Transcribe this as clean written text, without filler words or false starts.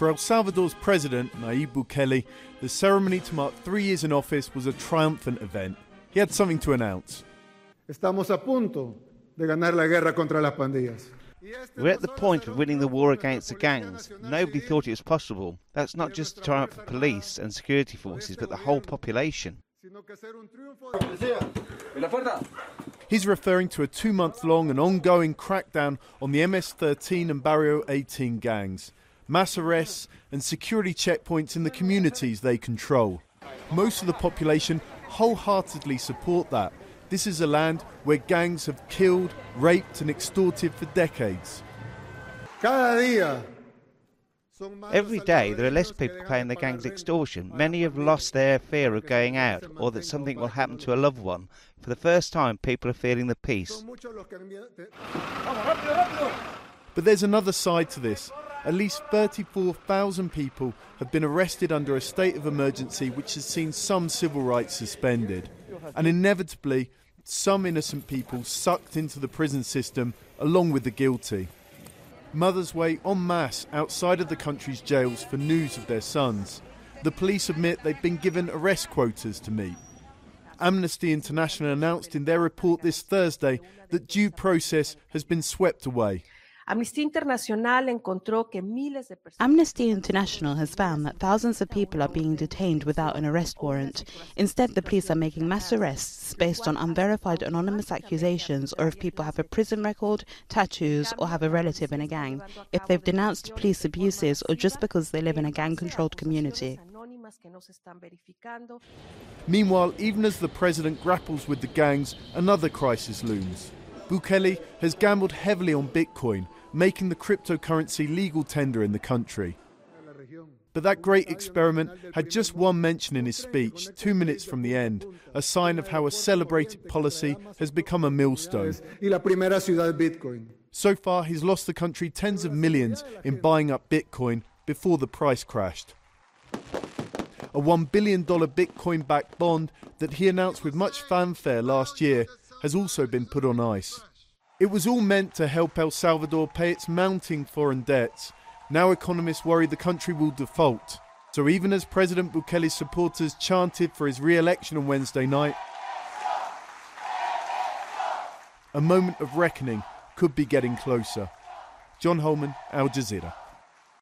For El Salvador's president, Nayib Bukele, the ceremony to mark 3 years in office was a triumphant event. He had something to announce. Estamos a punto de ganar la guerra contra las pandillas. We're at the point of winning the war against the gangs. Nobody thought it was possible. That's not just a triumph for police and security forces, but the whole population. He's referring to a 2-month-long and ongoing crackdown on the MS-13 and Barrio 18 gangs. Mass arrests and security checkpoints in the communities they control. Most of the population wholeheartedly support that. This is a land where gangs have killed, raped and extorted for decades. Every day there are less people paying the gang's extortion. Many have lost their fear of going out or that something will happen to a loved one. For the first time, people are feeling the peace. But there's another side to this. At least 34,000 people have been arrested under a state of emergency which has seen some civil rights suspended. And inevitably, some innocent people sucked into the prison system along with the guilty. Mothers wait en masse outside of the country's jails for news of their sons. The police admit they've been given arrest quotas to meet. Amnesty International announced in their report this Thursday that due process has been swept away. Amnesty International has found that thousands of people are being detained without an arrest warrant. Instead, the police are making mass arrests based on unverified anonymous accusations or if people have a prison record, tattoos or have a relative in a gang, if they've denounced police abuses or just because they live in a gang-controlled community. Meanwhile, even as the president grapples with the gangs, another crisis looms. Bukele has gambled heavily on Bitcoin, making the cryptocurrency legal tender in the country. But that great experiment had just one mention in his speech, 2 minutes from the end, a sign of how a celebrated policy has become a millstone. So far, he's lost the country tens of millions in buying up Bitcoin before the price crashed. A $1 billion Bitcoin-backed bond that he announced with much fanfare last year has also been put on ice. It was all meant to help El Salvador pay its mounting foreign debts. Now economists worry the country will default. So even as President Bukele's supporters chanted for his re-election on Wednesday night, a moment of reckoning could be getting closer. John Holman, Al Jazeera.